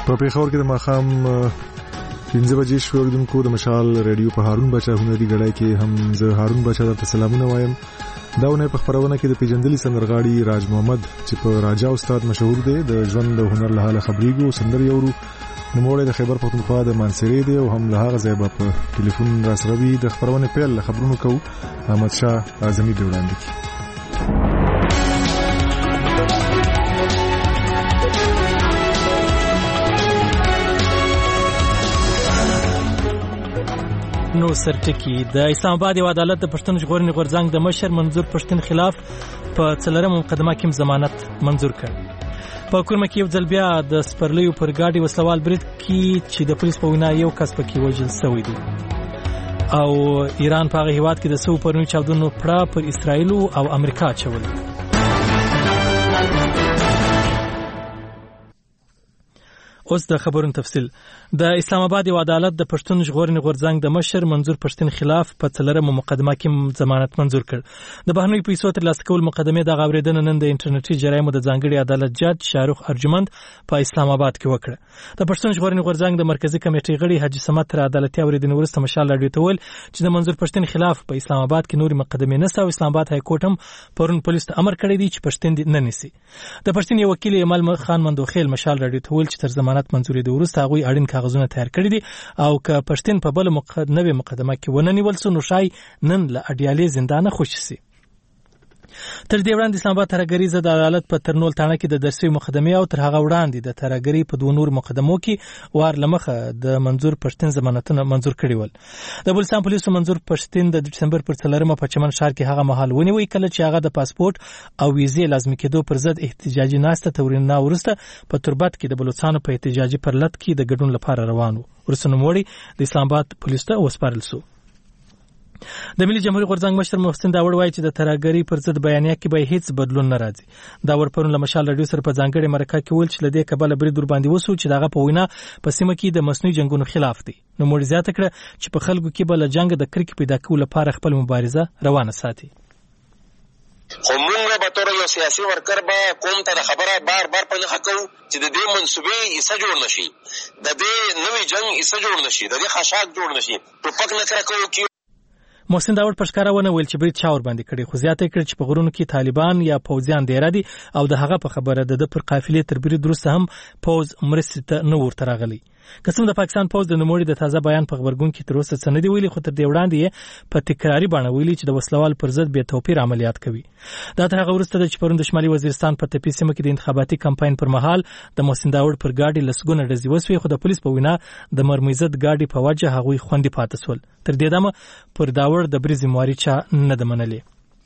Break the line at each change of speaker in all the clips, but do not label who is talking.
په پیښور کې د ماښام 15 بجې شو. اوریدونکو د مشال ریډیو په هارون بچا هنري غړای کې هم زه هارون بچا درته سلامونه وایم. دا ونه په خبرونه کې د پیجندلي سندرغاړي راج محمد چې په راجا استاد مشهور دی د ژوند د هنر له حاله خبريګو سندر یورو نوموړی د خیبر پختونخوا د مانسری دی او هم له هغه ځای په ټلیفون را سره وي. د خبرونه پیل خبرونه کو احمد شاه اعظمي دی وړاندې کی.
نو سرټکی د اسلام آباد یو عدالت د پښتون ژغورنې غورځنګ د مشر منظور پښتون خلاف په 4 مقدمه کې ضمانت منظور کړ. په کورمه کې یو ځل بیا د سپرلیو پر گاډي وسلوال برید کې چې د پولیس په وینا یو کس پکې وژل شوی دی او ایران په هغه هیواد کې د سو پرونی چاودنو پړه پر اسرائیل او امریکا چول. اوس د خبرونو تفصیل. د اسلام آباد یو عدالت د پښتون ژغورنې غورځنګ د مشر منظور پښتون خلاف په 4 مقدمه کې ضمانت منظور کړ. د بهرنیو پیسو ترلاسه کول مقدمه د غوړیدنه نن د انټرنیټي جرایمو د ځانګړي عدالت جج شاروخ ارجمند په اسلام آباد کې وکړه. د پښتون ژغورنې غورځنګ د مرکزی کمیټې غړي حاجی سمت تر عدالتي اوریدنې وروسته مشال راډیو ته ویل چې د منظور پښتون خلاف په اسلام آباد کې نوري مقدمه نشته او اسلام آباد های کورټ هم پرون پولیس ته امر کړی دی چې پښتون نه نیسي. د پښتون یو وکیل ایمل خان مندوخیل مشال راډیو ته ویل چې تر ضمانت منظوري د وروسته هغه اړین کاغذونه تیار کړی دي او که پښتون په بل نوې مقدمه کې ونه نیول سو نو شای نن له اډیالي زندانه خوشی سي. تر دې وړاندې اسلام آباد ترګریزه د عدالت په ترنول تانه کې د درسي مقدمه او تر هغه وړاندې د ترګری په دوه نور مقدمو کې وار لمخه د منظور پښتون ضمانتونه منظور کړي ول. د بلوچستان پولیسو منظور پښتون د دسمبر پر 4 په چمن ښار کې هغه مهال ونیوي کله چې هغه د پاسپورت او ویزې لازمي کېدو پر ضد احتجاجي ناسته تورینه ورسته په تربت کې د بلوچستان په احتجاجي پرلط کې د ګډون لپاره روانو. ورسره موړي د اسلام آباد پولیسو ته وسپارل شو. د ملي جمهوریت غورځنګ مشر محسن داوړ وایي چې د ترګری پر ضد بیانیه کې به هیڅ بدلون نه راځي. داوړ پرون له مشال راډیو سره په ځانګړي مرکه کې ویل چې لدې کبل برید ور باندې وسو چې دغه په وینا په سیمه کې د مصنوعي جنگونو خلاف دی. نو موږ زیاته کړه چې په خلکو کې بل جنگ د کرکې پیدا کولو لپاره خپل مبارزه روانه ساتي.
خو موږ به تر یو سیاسي ورکر به کوم ته خبره بار په نه حقو چې د دې منسوبې ایسه جوړ نشي د دې نوې جنگ ایسه جوړ نشي د دې خشاک جوړ نشي ټوپک نه کړو کې.
محسن داوړ پښکارا ونه ویل چې برید چاور باندې کړي خو زیاته کړ چې په غرونو کې طالبان یا پوځیان دیره دي او د هغه په خبره د پر قافلې تر برید وروسته هم پوځ مرستې ته نه ورته راغلی. قسم د پاکستان پوځ د نوموړي د تازه بیان په خبرګون کې تر اوسه څه نه دی ویلي خو تر دې وړاندې په تکراری باندې ویلي چې د وسلوال پر ضد به توپیر عملیات کوي. دا تر هغه وروسته چې پرون د شمالي وزیرستان په تپې سیمه کې د انتخاباتي کمپاین پر مهال د محسن داوړ پر گاډي لسګونه ډزې وسوي خو د پولیس په وینا د مرموزت گاډي په وجه هغوی خوندې پاتې سول. تر دې دمه پر داوړ د بریزي مواري چا نه د منلې.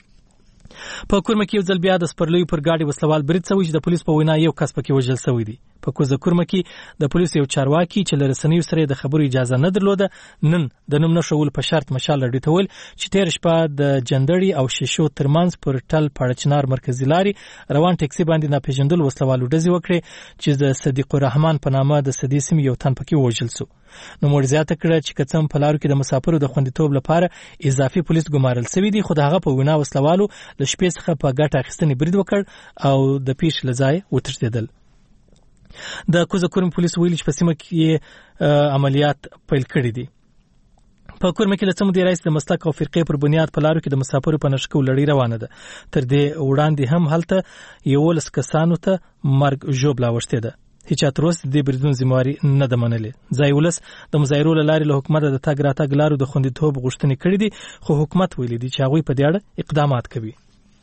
په کورمه کې یو ځل بیا د سپرلیو پر گاډي وسلوال برید شوی چې د پولیس په وینا یو کس پکې وژل شوی دی. په کوزه کورمه کې د پولیس یو چارواکي چې لرسنیو سره د خبرو اجازه نه درلوده نن د نوم نشول په شرط مشال راډیو ته ویل چې تیر شپه د جندړي او شیشو ترمنځ پر ټل پړچنار مرکزی لاري روان ټکسي باندې ناپېژندل وسلوالو ډزې وکړي چې د صدیق الرحمن په نامه د صدیق سیم یو تن پکې وژل شو. نو موږ زیاته کړه چې کڅم په لارو کې د مسافرو د خوندیتوب لپاره اضافي پولیس ګمارل شوی دی خو دغه په وینا وسلوالو له شپې څخه په ګټه اخیستنې برید وکړ او د پیښ لځای وتښتیدل. د کوزه کورم پولیس ویل چې په سیمه کې عملیات پیل کړي دي. په کورمه کې لڅم دی رئیس د مسلک او فرقې پر بنیاد په لارو کې د مسافرو په نشکو لړۍ روانه ده. تر دې وړاندې هم هلته یو لس کسانو ته مرګ ژوبلا وشته ده. هیڅ تروس د بریدون ذمہواری نه د منلې. ځای ولس د مظاهرو لاري له حکومت د تاګ راتګ لارو د خوندیتوب غوښتنې کړې دي خو حکومت ویلي دی چې هغه په دې اړه اقدامات کوي.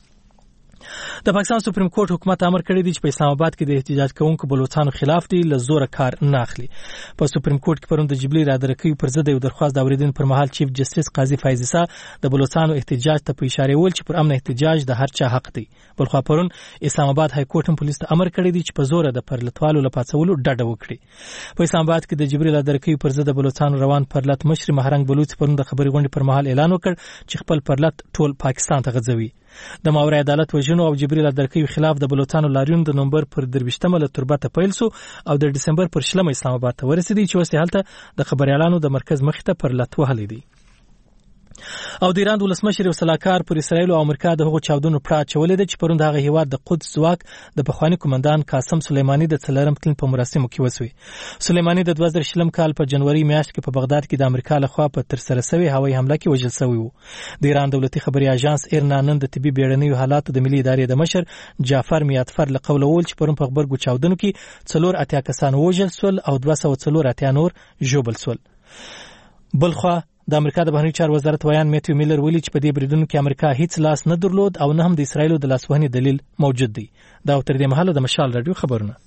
د پاکستان سپریم کورټ حکومت امر کړی دی چې په اسلام آباد کې د احتجاج کوونکو بلوچستانو خلاف دی له زور کار نه اخلي. په سپریم کورټ کې پرون د جبلي رادرکوي پر ضد یو درخواست د اوریدنې پر مهال چیف جسټس قاضي فایز عیسی د بلوچستانو احتجاج ته په اشاره ویل چې پر امن احتجاج د هر چا حق دی. بلخوا پرون اسلام آباد های کورټ هم پولیس ته امر کړی دی چې په زور د پرلتوالو لپاسولو ډډه وکړي. په اسلام آباد کې د جبري رادرکوي پر ضد بلوچستانو روان پرلت مشر مهرنګ بلوچ پرون د خبري غونډې پر مهال اعلان وکړ چې خپل پرلت ټول پاکستان ته غځوي. د ماورای عدالت وژنو او جبري رادرکوي خلاف د بلوچستانو لاریون د نومبر پر 23 له تربته پیل سو او د ډسمبر پر 20 اسلام آباد ته ورسېدی چې اوس هلته د خبريالانو د مرکز مخ ته پرلت وهلې دي. او د ایران ولسمشر وسلاکار پر اسرائیل او امریکا د هغو چاودنو پړه چولې ده چې پرون دغه هیواد د قدس ځواک د پخوانی قومندان قاسم سلیمانی د څلورم تلین په مراسمو کې وسوي. سلیمانی د 2020 کال په جنوري میاشت کې په بغداد کې د امریکا لخوا په ترسره شوی هوایي حمله کې وژل شوی وو. د ایران دولتي خبري اژانس ایرنا نن د طبي بیړنیو حالاتو د ملي ادارې د مشر جعفر میاتفر له قوله ول چې پرون په خبرګو چاودنو کې 4 کسان وژل شول او 204 نور ژوبل شول. بلخوا د امریکا د بهرنیو چارو وزارت ویان میتیو میلر ویلي چې په دې بریدونو کې امریکا هیڅ لاس نه درلود او نه هم د اسرایلو د لاسوهنې دلیل موجود دی. دا تر دې مهاله د مشال رادیو خبرونه.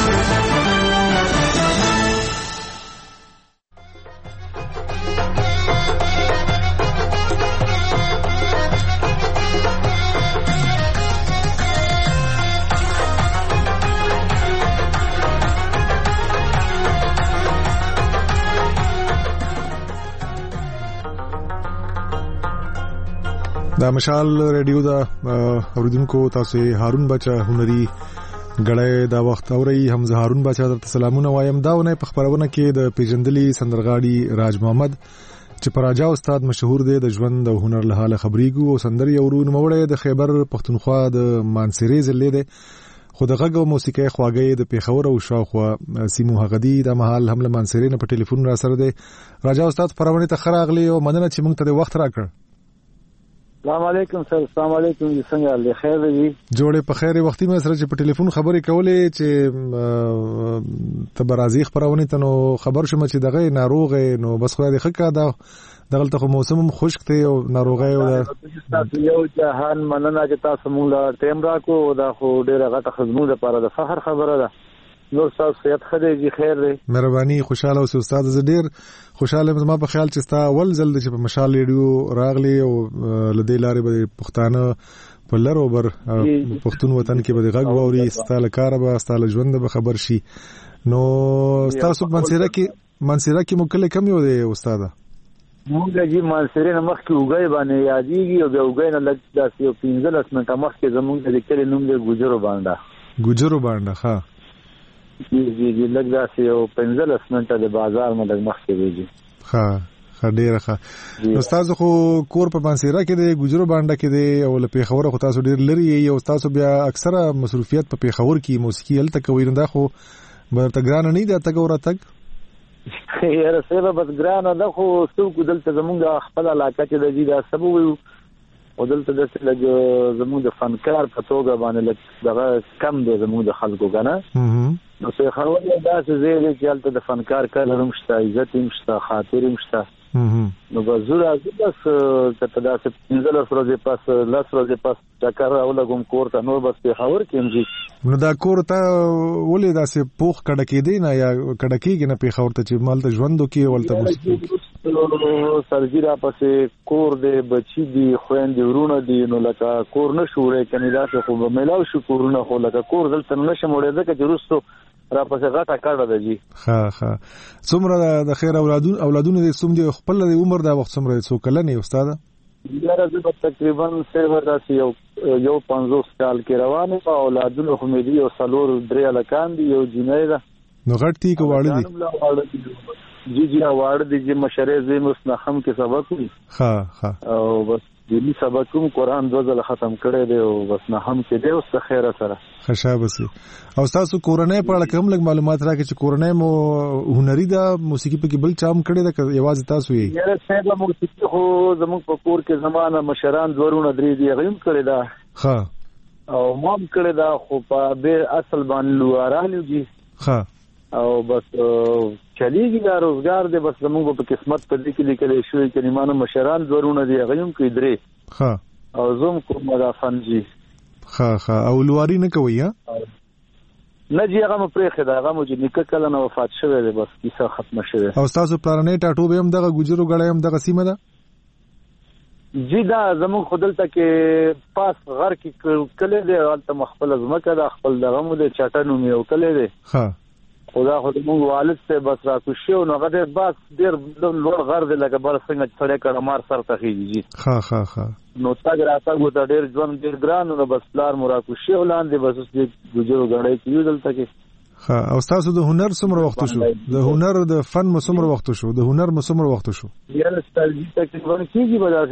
دا مشال ریډیو دا اوریدونکو تاسو هارون بچا هنري غړې دا وخت اوري حمزه هارون بچا درته سلامونه وایم. داونه په خبرونه کې د پیژندلي سندرغاړي راج محمد چې پراجا استاد مشهور دی د ژوند او هنر له حاله خبريګو او سندري اورون موړې د خیبر پښتونخوا د مانسری ضلع دی. خو د غږ او موسیقي خواږه د پیښور او شاوخوا سیمو هغدي د محل حمله مانسری نه په ټلیفون را سره دی. راجا استاد پرونه ته خراغلی او مننه چې موږ ته وخت راکړ.
السلام علیکم سر. السلام علیکم. څنګه له خیر دی؟
جوړه په خیر وختي مې سره چې په ټلیفون خبرې کولې چې تبرازي خبرونه ته نو خبر شوم چې دغه ناروغ نو بس خو دې خکه دا دغلته خو موسم خوشک دی او ناروغي او
تاسو یو جهان مننه چې تاسو موږ له ټیم راکو دا خو ډیره غټه خدمت لپاره د فخر خبره ده. نور تاسو صحت خدای خیر دی.
مهرباني خوشاله اوسئ استاد. زه ډیر خوشاله یم. ما په خیال چې ستا اول ځل چې په مشال ریډیو راغلی او لدې لارې به پښتانه په لر او بر پښتون وطن کې به غږ واوري ستاله کار به ستاله ژوند به خبر شي. نو تاسو منصره کې مکله کم یو دی استاد؟
مونږ چې منصره نه مخ کې وګای باندې یادېږي او بیا وګای نه لږ داسې 15 منټه مخ کې زمونږ د کلی نوم دی ګوجرو باندې. ها جی لږ داسې یو 15 منټه د بازار نه لږ مخ کې ویږي.
ها ډیره ښه. استاد خو کور په منصره کې دی ګوجرو باندې کې دی او له پیښور خو تاسو ډیر لري یو تاسو بیا اکثره مصروفیت په پیښور کې موسیقي هلته کوي. نه دا خو برته ګران نه دی تک ورته
یاره سبا بس ګران ده خو څوک دلته زمونږ خپل علاقه کې د دې د سبب وي او دلته د زمونږ د فنکار په توګه باندې دغه کم دی زمونږ د خلکو کنه. نو څه خبره ده چې زه چې هلته د فنکار کار هم شته عزت هم شته خاطر هم شته. نو بزرګ بس ته داسې 15 ورځې پس 10 ورځې پس چکر راولګم کور ته نو بس په خبر کې
نو دا کور ته ولې داسې پوخ کډکې دی نه یا کډکېږي نه په خبر ته چې مال ته ژوندو کې ولته
سرجی را پسې کور دی بچی دی خويندې ورونه دی نو لکه کور نه شوړې کني داسې خو ملاو شو کورونه خو لکه کور دلته نشه موړې ده چې رستو را پسې غټه کړه ده جی.
ها څومره د خیر اولادونه دې څوم دي خپل د عمر دا وخت څومره څو کلنې استاد؟
یاره زه تقریبا سیور داسې یو 50 کال کې روانه او اولادونه خو مې دي او څلور درې الکان دي یو جنۍ ده.
نو غټ تی کو واړه دي؟
جی واړه دي چې مشره زې مستحم کې سبق وي.
ها
او بس دې سبق کوم قرآن 2 ځله ختم کړی دی او بس نه هم کې دی اوس خیره سره
خشابه سي. او تاسو کورنۍ په اړه کوم لږ معلومات راکړئ چې کورنۍ مو هنري ده موسیقي په کې بل چام کړی ده یوازې تاسو یې؟
یاره څنګه موسیقي خو زموږ په کور کې زمانه مشران ورونه درې دی غیم کړی ده.
ها
او مام کړی ده خو په به اصل باندې لوارالو جی.
ها
او بس چلیږي دا روزګار دی بس زموږ په قسمت په دې کې لیکل شوی چې نیمانه مشران ورونه دی غیم کوي درې.
ها
او زوم کوم مدافن جی.
ها او لواری نه کوي ها؟
نه جی هغه پرېخه دا هغه مو چې نیکه کله نو وفات شوی دی بس کیسه ختمه شوه.
او تاسو پلانې ټاټو به هم دغه ګجرو غړې هم دغه سیمه ده؟
جی دا زموږ خدلته کې پاس غر کې کله دی البته مخبل زمکه دا خپل دغه مو د چټنو میو کله دی.
ها
خدا خو موږ والد ته بس را کوشو نو هغه بس ډیر لوړ غر دی لکه بل څنګه چې سړی کړه مار سر ته خيږي.
ها
نو تاګ راځه ته ډیر ژوند ډیر ګران نو بس پلار مو را کوشو لاندې بس دې ګجرو غړې کیو دلته کې.
ها او تاسو د هنر څومره وخت شو؟ د هنر د فن مو څومره وخت شو؟ د هنر مو څومره وخت شو؟
یا ستاسو تقریبا کیږي بلاسه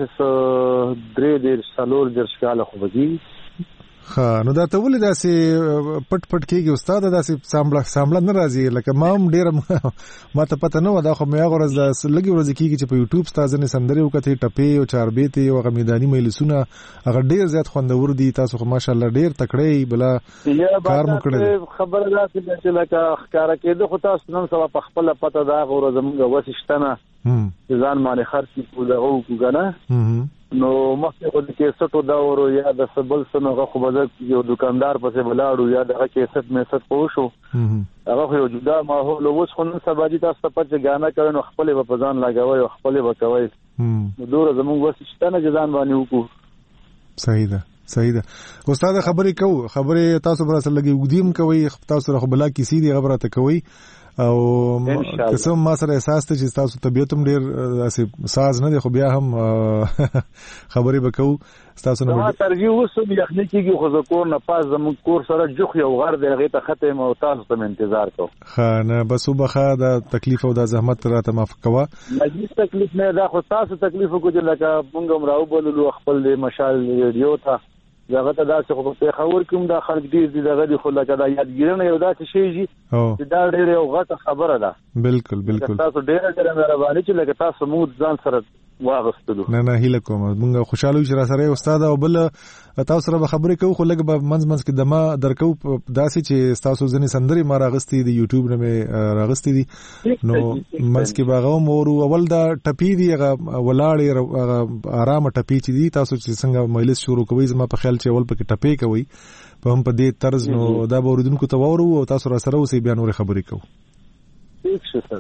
3 سالور درشکاله خو بږي.
ها نو دا ته ولې داسې پټ کېږي استاد؟ داسې سامبله نه راځي لکه ما هم ډېر ما ته پته نه و دا خو مې هغه ورځ لږې ورځې کېږي چې په یوټیوب ستا ځینې سندرې وکتې ټپې او چاربیتې او هغه میداني مجلسونه هغه ډېر زیات خوندور دي. تاسو خو ماشاءالله ډېر تکړه بلا کار مو کړی.
خبره ده چې لکه ښکاره کېده خو تاسو نن سبا په خپله پته دا هغه ورځ زموږ وس شته نه چې ځان باندې خرڅ کړو دغه وکړو که نه نو مخکې خو د کیسټو دور یا د سبل سنغه خو به یو دکاندار پسې ولاړو یا دغه کیسټ میسټ خو شو هغه خو یو جدا ماحول اوس خو نن سبا دي تاسو ته چې غانا کوي نو خپلې به په ځان لګوي او خپلې به کوي نو دوره زموږ وس شته نه چې ځان باندې وکړو.
صحیح ده استاد خبرې تاسو پر اصل لګي ودیم کوي تاسو خو بلا کیسې دی خبره ته کوي او قسم ما سره احساس ته چې تاسو طبيعت هم ډیر اسې ساز نه دی خو بیا هم خبرې وکاو تاسو نه
ما ترجیح وسو یخنی کیږي خو زکور نه پاس زموږ کور سره جوخ یو غر دی هغه ته ختم او تاسو ته انتظار کو
خانه بس وبخا دا تکلیف او دا زحمت راته معاف کوا.
مجلس تکلیف نه دا خو تاسو تکلیف کو چې لکه مونږ هم راو بولو خپل مشال ریډیو ته دغه ته دا څه په خبر کوم دا خلک دې دغه دی خو لکه دا یادګیرنه یو دا څه شي چې دا ډېر یو غټه خبره ده.
بالکل
تاسو ډېر مهرباني چې لکه تاسو موږ ځان سره واغستلو.
نه هیله کوم موږ خوشاله یو چې را سره استاد او بل تاسو سره خبرې کوو خو لږ به منځ کې دما درکو داسې چې تاسو ځنې سندري ما راغستې دي یوټیوب نه مې راغستې دي نو منځ کې باغو مور اول دا ټپی دی ولاړې آرام ټپی چې دي تاسو چې څنګه مجلس شروع کوي زما په خیال چې اول پکې ټپی کوي په هم په دې طرز نو دا به اوریدونکو ته وورو او تاسو را سره اوسې بیا نور خبرې کوو.
ٹھیک شه سر.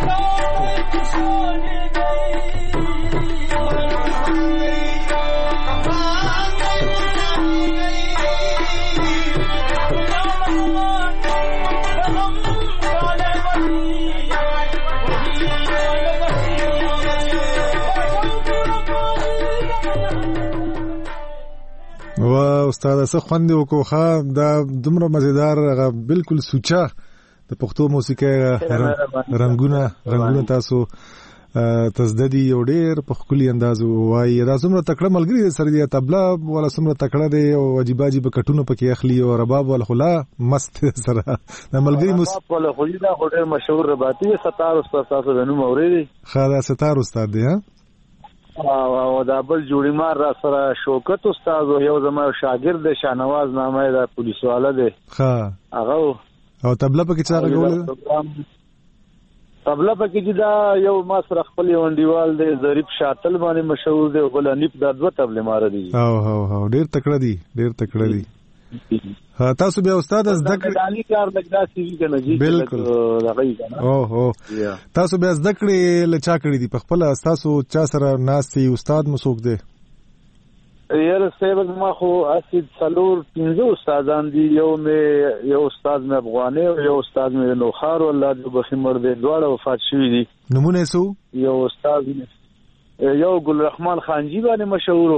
استاد څه خوند وکړو دا دومره مزیدار بالکل سوچا د پښتو موسیقۍ رنگونه تاسو تزددي یو ډېر په خولي انداز وایي دا څومره تکړه ملګری سره دی طبله ولا څومره تکړه دی او عجیب عجیب کټونه پکې اخلي او رباب ول خلا مست سره د ملګری رباب ول خولي دا ډېر مشهور رباطي ستار استاد تاسو ونوم اورېدي خاله ستار استاد دی او دا بل جوړی مار را سره شوکت استاد یو زما شاګرد شاهنواز نامه دا پولیس والا دی ها هغه او طبله پکې څنګه غوړل طبله پکې دا یو ما سره خپل وندیوال دی ظریف شاتل باندې مشهور دی او بل انیپ دا دوه طبله مار دي او ډیر تکړه دي ها تاسو بیا استاد زده کړی دالي کار لګدا سی وی کنه جی بالکل راغی کنه او تاسو بیا زده کړی لچا کړی دي په خپل تاسو چا سره ناسي استاد مسوک دی یاره سیبل ما خو اسید سلور 15 استادان دي یو استاد مې افغاني او یو استاد مې نوخار الله دې بخمر دې دواړه وفات شوی دي نمونه سو یو استاد یو ګل رحمان خانجی باندې مشهور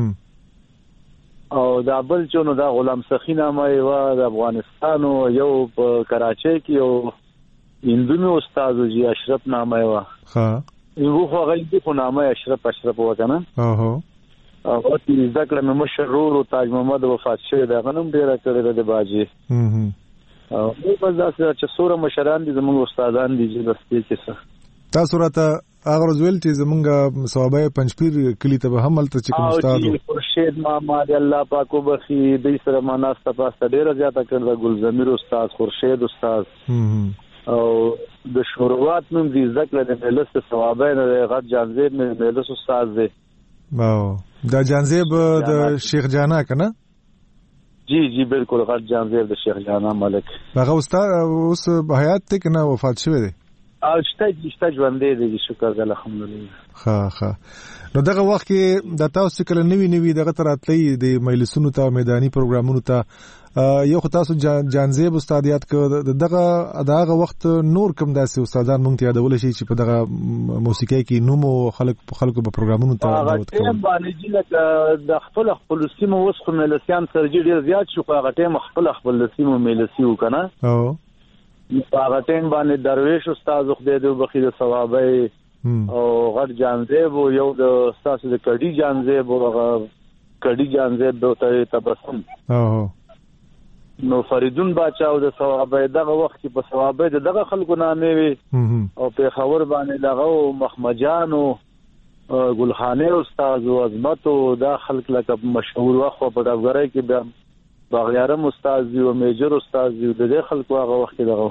او دا بل چونو دا غلام سخی نامه و د افغانستان یو په کراچۍ کې یو هندونو استاد جی اشرف نامه و ها یو خو غلطي خو نامه اشرف وکنه او چې ذکر مې مشرور او تاج محمد وفات شوی دا غنم ډیره کړی د باجی او په داسې چې سوره مشران دي زموږ استادان دي چې دستې کې څه تاسو راته هغه ورځول چې زمونږ صوابه پنځپیر کلی ته به هم تل چې کوم استاد خورشید ماما دی الله پاک وبخي د سره مناسبه پاسته ډیره زیاته کړل ګل زمیر استاد خورشید استاد او د شروعات نوم دي ذکر د مجلس صوابه نه غټ جانزیب مجلس استاد دی واو دا جانزیب د شیخ جانا کنه جی بالکل غټ جانزیب د شیخ جانا ملک هغه استاد اوس حیات ته کنه وفات شوی دی شته ژوندې دي شکر الحمدلله ها نو دغه وخت کې د تاسو کله نوی دغه تراتلې د مجلسونو ته میداني پروګرامونو ته یو تاسو جانزیب استادیات کو دغه وخت نور کوم داسې استادان مونږ ته یادول شي چې په دغه موسیقۍ کې نومو خلکو په پروګرامونو ته هغه باندې چې د خپل سیمو وسخه ملسیان سرجی ډیر زیات شو هغه ټیم خپل سیمو ملسیو کنه او هغه ټیم باندې درویش استاد خدای دې بخیر ثوابه او غټ جانزیب یو د استاد د کډی جانزیب او کډی جانزیب د تبسم نو فریدون باچا او د ثوابه دغه وخت په ثوابه دغه خلکو نامې وي او په خبر باندې دغه مخمجان او ګلخانه استاد او عظمت او دا خلک لکه مشهور وخت په دغه کې بیا باغیارم استاد دی او میجر استاد دی د خلکو هغه وخت دغه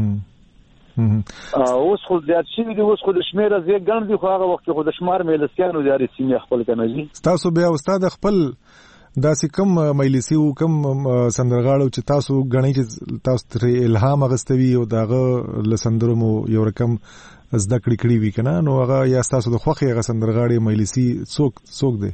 اوس خو زیات شي دی اوس خو د شمیر زیات ګڼ دی خو هغه وخت خو د شمار مجلسیانو جاري سیمه خپل کنه جی تاسو بیا استاد خپل داسې کم مجلسي او کم سندرغاړو چې تاسو غنئ چې تاسو تر الهام غستوي او داغه لسندرو مو یو رقم زده کړی وی کنه نو هغه یا تاسو د خوخي هغه سندرغاړي مجلسي څوک دی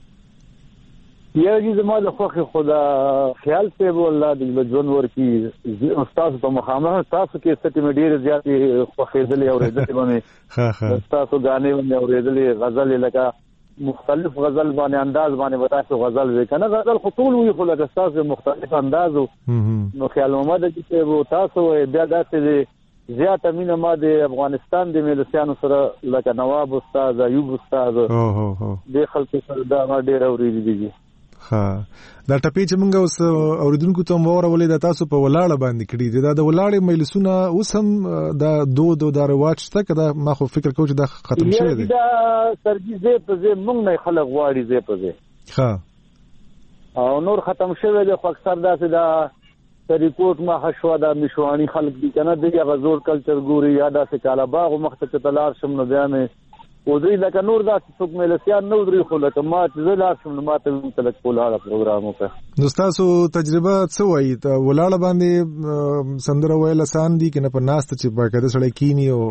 یی زما د خوخي خدا خیال ته والله د ژوند ورکی استاد په مخامخ تاسو کې ستې مډیر زیات خوخي دلې اورېدلې باندې تاسو غانې باندې اورېدلې غزل لکه مختلف غزل باندې انداز باندې وتاسو غزل وکنه غزل خطول وی خو لکه تاسو مختلف اندازو نو خیال محمد چې تاسو بیا داسې زیات امینه ما د افغانستان د ملسیانو سره لکه نواب استاد ایوب استاد د خلکو سره دا ډېر اورېدلې ها دا ټپی چې موږ اوس اوریدونکو ته مورولې د تاسو په ولاړه باندې کړی دا د ولاړې مجلسونه اوس هم دا دود او دا رواج ته کدا ما خو فکر کوم چې دا ختم شوی دی دا سرګي زه په زه موږ نه خلک غواړي زه په زه ها او نور ختم شوی دی خو اکثر داسې دا ریپورت ما حشوا دا مشوانی خلک دي کنه دغه غزور کلچر ګوري یا داسې کالا باغ مخته تلار شم نو بیان
او دوی لکه نور داسې څوک ملسیان نه ودرېږي خو لکه ما چې زه لاړ شم نو ما ته مونږ لږ ولاړه پروګرام وکړه.
نو ستاسو تجربه څه وایي ولاړه باندې سندره ویل اسان دي که نه په ناسته چې باقاعده سړی کینی او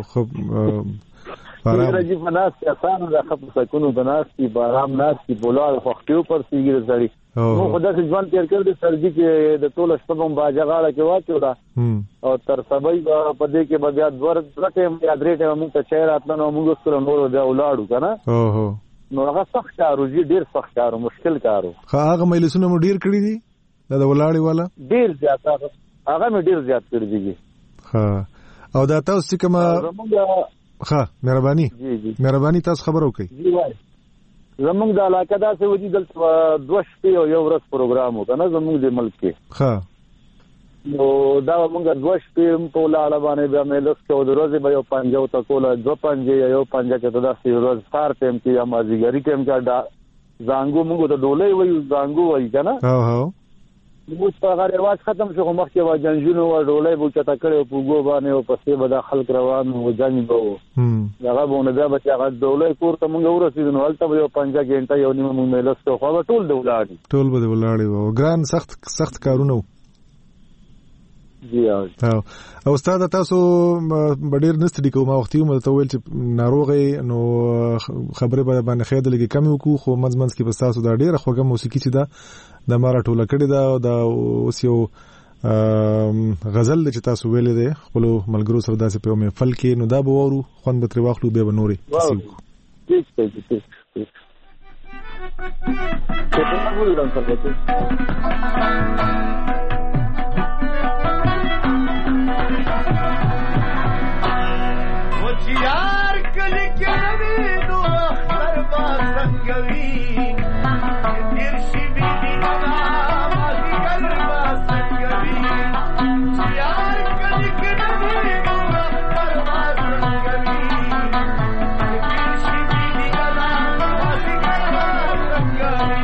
راځي په ناسته اسانه ده ښه په سکونو په ناستې په ارام ناستې په ولاړ خوښتي وپرسېږي د سړي. مونږ خو داسې ژوند تېر کړی دی سرجي کې د ټوله شپه به مو باجه غاړه کې واچوله او تر سبۍ به په دې کې به بیا دوه ټایم یا درې ټایم مونږ ته چای راتله نو مونږ اوس کله نور بیا ولاړو که نه نو هغه سخت کار و ډېر سخت کار و مشکل کار و.
هغه مجلسونه مو ډېر کړي دي دا د ولاړې والا؟
ډېر زیات هغه مې ډېر زیات کړي دي.
او دا تاسو چې کومه مهرباني تاسو خبر وکړئ.
زمونږ د علاقه داسې ودي دلته 2 شپې او 1 ورځ پروګرام وکړه نه زمونږ د ملک کې نو دا مونږ 2 شپې په ولاړه باندې بیا مې لس کې د ورځې به یو پنجه او تکوله 2 پنجې یا یو پنجه کې ته داسې ورځ سهار ټایم کې یا مازدیګري ټایم کې زانګو مونږ ته ډولۍ وایو زانګو وایي که نه اوس په هغه رواج ختم شو خو مخکې به جنجونه وه ډولۍ به اوچته کړې په اوږو باندې او پسې به دا خلک روان وو جنګ به و هغه به نو بیا به چې هغه ډولۍ کور ته مونږ ورسېدو نو هلته به یو 5 ګنټه یو نیمه مونږ مېلس کړو خو هغه ټول د ولاړ
ټول به د ولاړې وو ګران سخت کارونه وو. او استاد تاسو ډېر نه ستړي کوم وخت یو مته ویل چې ناروغي نو خبره باندې خیال لګي کم وکړو خو منځ کې بس تاسو دا ډېر خوږه موسیقي چې دا مارا ټوله کړې دا او دا اوس یو غزل چې تاسو ویلې ده خپل ملګرو سره داسې په محفل کې نو دا به وورو خوند به تر واخلو به نوري
यार कल के नवीनो अख्तर बासंगवी तिरशी बीदी ना माजी कर बासंगवी यार कल के नवीनो अख्तर बासंगवी तिरशी बीदी ना माजी कर बासंगवी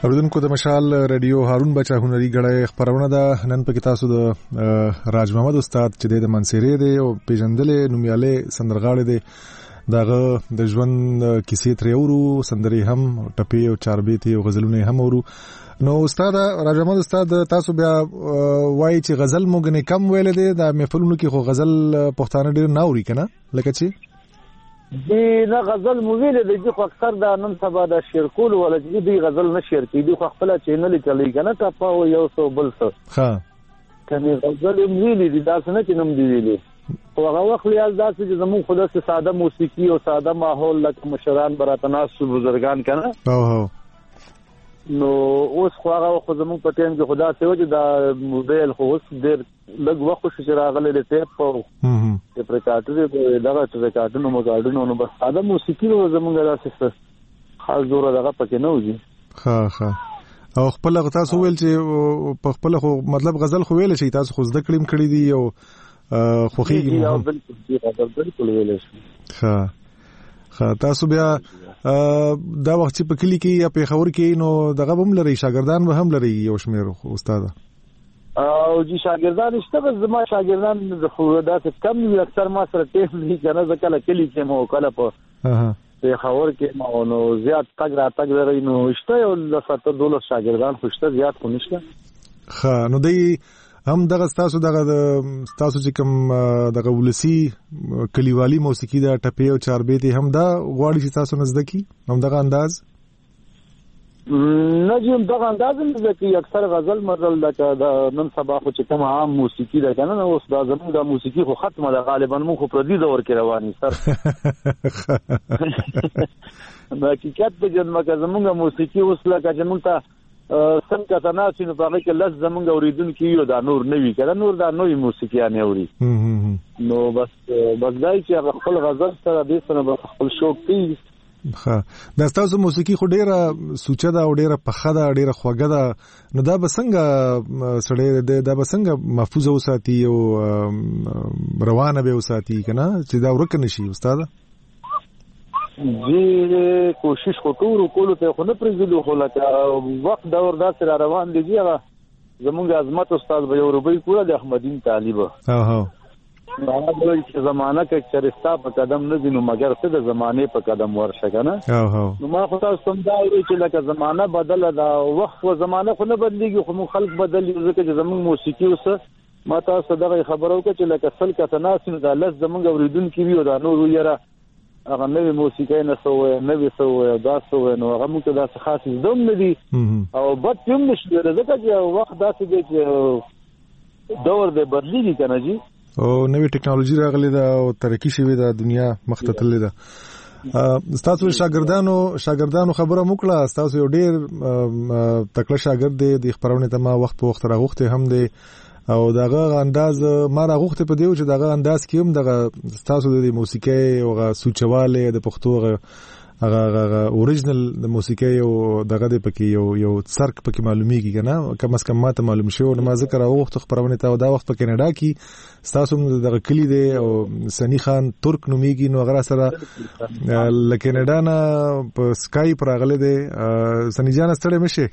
اوریدونکو د مشال رادیو هارون بچا هنري غړې خبرونه ده. نن په تاسو د راج محمد استاد چې د منصيري دی او پیژندلې نومیاله سندرغاړي دی داغه د ژوند کیسې ترېورو سندري هم ټپي او چاربيتي او غزلونه هم ورو. نو استاد راج محمد استاد تاسو بیا وایي چې غزل موږ نه کم ویل دي د محفلونو کې خو غزل پښتانه ډیر ناوري کنه لکه چې
دی نه غزل مو ویل دی خو اکثر دا نن سبا د شعر کول ولا دی غزل نه شعر کی دی خو خپل چینل چلی کنه ټاپا او یو څو بل څه ها کني غزل ویل دي دا څنګه چې نم دی ویلي او هغه وخت لیاز دا چې زمون خدا سے ساده موسیقي او ساده ماحول لکه مشران براتناس بزرگان کنه او نو اوس خو هغه خو زمون په ټیم کې خدا سه وجه دا موبایل خو اوس ډېر لږ وخت چې راغله د ټیپ او د پریکاټر دغه ټریکاټونو مګاډونو نو بس ساده موسیقي و زمون غلاسه خاص زور دغه پکې نه وځي ها او خپل تاسو ویل چې په خپل خو مطلب غزل خو ویل شي تاسو خو زده کړم کړی دی او خوخیږي او بالکل ویل شي ها تاسو بیا دا وخت په کلی کې یا په خبر کې نو دغه هم لري شاګردان به هم لري یو شمیر استاد او جی شاګردان شته بس زما شاګردان د خودات کم وی اکثر ما سره ټیم نه کنه ځکه کلی کې مو کله په خبر کې مو نو زیات تګ را تګ لري نو شته یو لسته 12 شاګردان خوشته زیات خو نشته ها نو دی هم دغه تاسو چې کوم دغه ولسی کلیوالي موسیقي دا ټپي او چاربيتي هم دا غواړي چې تاسو نزدکی هم دغه انداز نجم دغه انداز نزدکی اکثر غزل مزل دا نن سبا خو چې کوم عام موسیقي دا کنه نو اوس دا زموږ د موسیقي خو ختمه ده غالبا مو خو پر دې دور کې رواني سر دا حقیقت په جنمه کې زموږ موسیقي اوس لکه چې مونږ ته څنګه تناسب په هغه کې لږ زمونږ اوریدونکو یو دا نور نوي کړه نور دا نوې موسیقي نه اوري نو بس دای چې خپل غزل سره د سره خپل شوق کوي ها دا تاسو موسیقي خو ډیره سوچه دا او ډیره پخه دا ډیره خوږه ده نو دا بسنګ سړی دا بسنګ محفوظ وساتي او روانه به وساتي کنه چې دا ورک نشي استاد جی کوشش وکړو کولو ته خو نه پرېږدو خو لکه وخت دور داسې روان دی هغه زمونږ عظمت استاد به یو روبۍ کوله د احمدین طالب هغه وایي چې زمانہ کې چرستا په قدم نه دي نو مګر څه د زمانې په قدم ورشه کنه نو ما خو تاسو ته دا وایي چې لکه زمانہ بدله دا وخت و زمانہ خو نه بدلیږي خو خلک بدلی ځکه چې زمونږ موسیقي اوس ما تاسو دغه خبرو کې چې لکه سل کته ناس دا لږ زمونږ اوریدونکو وي دا نور یره هغه نوې موسیقي نه سوې نوې سوې دا سوې نو هغه موږ ته دا خاص زوم نه دي او بد هم نشي ځکه چې وخت داسې دی چې دور د بدلیږي کنه جی او نوې ټکنالوژي راغلي ده او ترقی شوې ده دنیا مخته تللې ده تاسو شاګردانو خبره موکړه تاسو یو ډیر تکړه شاګرد دی د خبرونه ته ما وخت په وخت راغوخته هم دی او دغه انداز ما راغوخته په دیو چې دغه انداز کې هم دغه تاسو د موسیقي او غا سوچواله د پښتو هغه اوریجنل د موسیقي او دغه د پکې یو څرک پکې معلومیږي کنه کم از کم ماته معلوم شو نو ما ذکر راغوخته خبرونه ته دا وخت په کینیډا کې تاسو دغه کلی دی او سنی خان ترک نومیږي نو غره سره لکینیډا نه په سکایپ راغله دی سنی جان ستړي مشه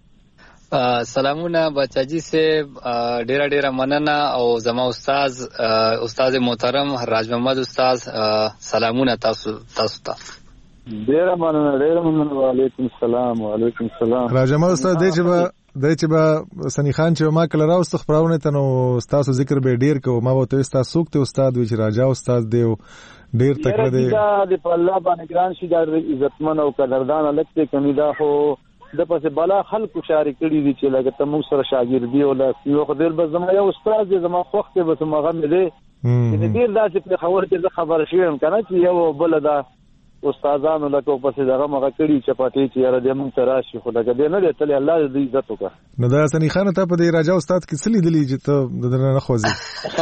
سلامونه بچاجي سے ډیره مننه او زما استاد محترم راج محمد استاد سلامونه تاسو ته
ډیره مننه وعلیکم السلام
راج محمد استاد د چې با سنی خان چې ما کله راوست خبرونه ته نو تاسو ذکر به ډیر کو ما وته تاسو سوکته استاد وی چې راجا استاد دی ډیر تکړه دی
د په الله باندې ګران شي د عزتمن او قدردان الکته کمیدا هو د پسه بالا خلکو شاري کړی دي چې لکه تم سره شاګردي او لا یو خدای به زما یو استاد زما وخت به سم غم دی چې ډیر داسې په خبر کې خبر شوم کنه چې یو بل دا استادانو لکه پسه دغه مغه کړی چپاټي چې یاره د مونږ تراشي خو لکه دې نه ته الله دې عزت وکړه
نو دا سنی خان ته په دې راجا استاد کې سلی دلی چې ته د نه خوځي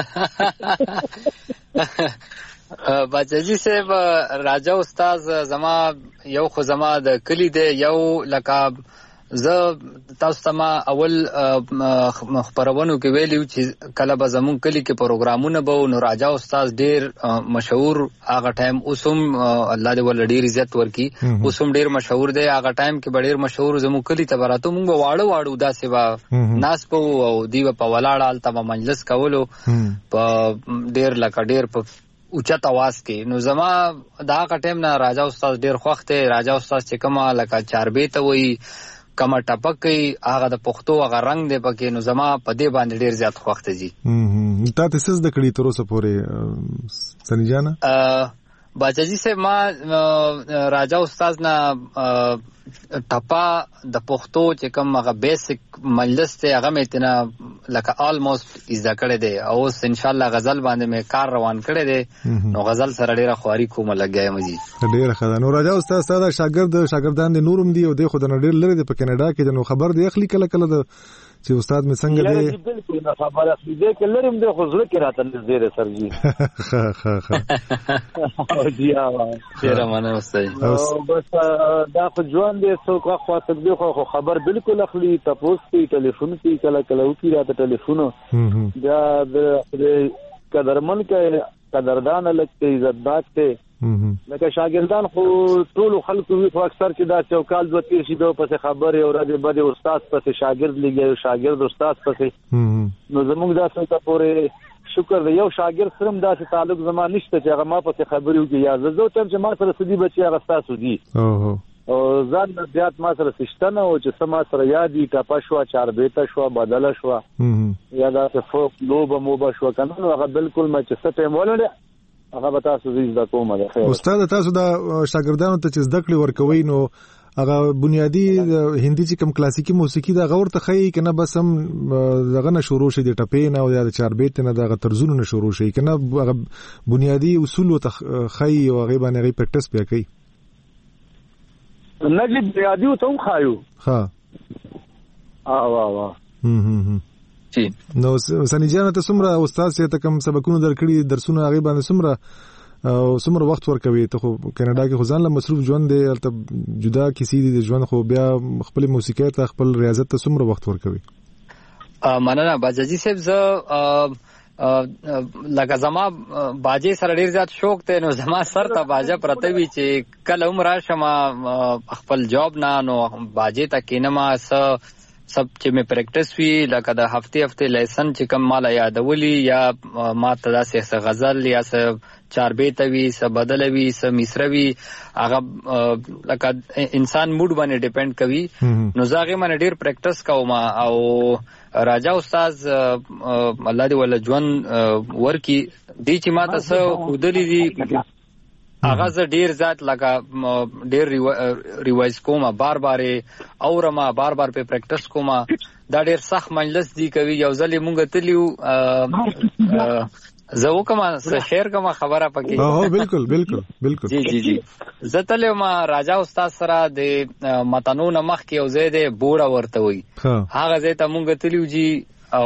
بچاجي صاحب راجا استاد زما یو خو زما د کلی دی یو لکه زه تاسو ته ما اول خبرونو کې ویلیو چې کله به زمون کلی کې پروګرامونه به نو راجا استاد ډیر مشهور هغه ټایم اوسم الله دې ول ډیر عزت ورکي اوسم ډیر مشهور دی هغه ټایم کې ډیر مشهور زمون کلی ته براتو موږ واړو دا سیوا ناس په او دی په ولاړ حالت په مجلس کولو په ډیر لکه ډیر په اوچت आवाज کې نو زما دا ټایم نه راجا استاد ډیر خوخته راجا استاد چې کومه لکه چاربې ته وای کما ټپکې هغه د پښتو هغه رنگ دی پکې نو زما په دې باندې ډیر زیات خوخته جی
تا ته څه د کړي تر اوسه پورې سنی جانا
باچاجي سے ما راجا استاد نه ټپا د پښتو چې کوم هغه بیسیک مجلس ته هغه مې تنه لکه آلموست زده کړی دی او ان شاء الله غزل باندې مې کار روان کړی دی نو غزل سره ډیره خواري کوم لګیایم جی
ډیره ښه نو راجا استاد ساده شاګردان د نورم دی او د خو د ډیر لري د کینیډا کې نو خبر دی اخلي کله کله د چې استاد مې څنګه دی
بالکل نه خبره دې کې لرم د خو زړه کې راته نږدې سر جی ها جی
ډیره مننه استاد
بس دا خو ژوند دې څو خواته دی خو خبر بالکل اخلي تاسو کې ټلیفون کې کله کله وکي راته ټلیفون دا د قدرمن کې قدردان لکه عزت بات ته لکه شاګردان خو ټول خلکو وی خو اکثر چې دا چوکال دوه تیر شي د پس خبره او راځي بده استاد پس شاګرد لګي شاګرد استاد پس نو زموږ دا څنګه پورې شکر دی یو شاګرد سره دا چې تعلق زما نشته چې هغه ما پس خبرې وکي یا زه ته چې ما سره سدي بچي هغه تاسو دي او ځان زیات ما سره سشتنه او چې سما سره یادي ټاپا شو چار بیت شو بدل شو یا دا څه فوق لوب موبا شو کنه هغه بالکل ما چې ستې مولنه هغه به تاسو زیاده کومه ده خیر
استاد تاسو دا شاګردانو ته چې زده کړې ورکوي نو هغه بنیادی هندي چې کوم کلاسیکی موسیقي دا غور ته خی کنه بس هم دغه نه شروع شي د ټپې نه او د چاربېت نه دغه طرزونو نه شروع شي کنه هغه بنیادی اصول ته خی او هغه باندې غي پریکټیس بیا کوي
نجد بنیادی ته خایو ها وا
نو سنی جان ته څومره استاد ته کوم سبقونه درکړي درسونه هغه باندې څومره وخت ورکوي ته خو کینیډا کې خو ځان له مصروف ژوند دی البته جدا کسی دی ژوند خو بیا خپل موسیقي ته خپل ریاضت ته څومره وخت ورکوي
مننه باجاجي صاحب زه لکه زما باجې سره ډیر زیات شوق ته نو زما سر ته باجه پرته وی چې کله عمر شمه خپل جاب نه نو باجې ته کینما سب چې مې پریکټیس وی لکه د هفته لیسن چې کم مال یادولي یا ما ته داسې غزل یا چار بیت وی س بدل وی س مصروي هغه لکه انسان موډ باندې ډیپند کوي نو زاغه باندې ډیر پریکټیس کوم او راجا استاد الله دې ول ژوند ورکی دی چې ما تاسو خودلی دي اغاز ډیر ذات لگا ډیر ریوایز کومه بار اورما بار په پریکټیس کومه دا ډیر سخت مجلس دی کوي یو ځلې مونږ تلیو زه وکما شهر کومه خبره پکې
بالکل
جی زتلې ما راجا استاد سره د متنو نمخ کې یو زیاده بوړه ورته وي هغه زه ته مونږ تلیو جی او